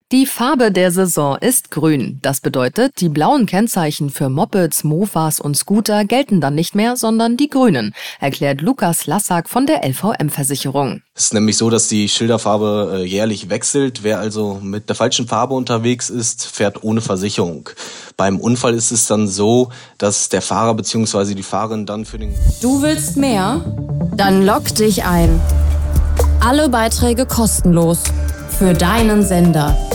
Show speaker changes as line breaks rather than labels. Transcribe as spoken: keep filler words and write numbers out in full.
Die Farbe der Saison ist grün. Das bedeutet, die blauen Kennzeichen für Mopeds, Mofas und Scooter gelten dann nicht mehr, sondern die grünen, erklärt Lukas Lassack von der L V M-Versicherung.
Es ist nämlich so, dass die Schilderfarbe äh, jährlich wechselt. Wer also mit der falschen Farbe unterwegs ist, fährt ohne Versicherung. Beim Unfall ist es dann so, dass der Fahrer bzw. die Fahrerin dann für den...
Du willst mehr? Dann logg dich ein. Alle Beiträge kostenlos. Für deinen Sender.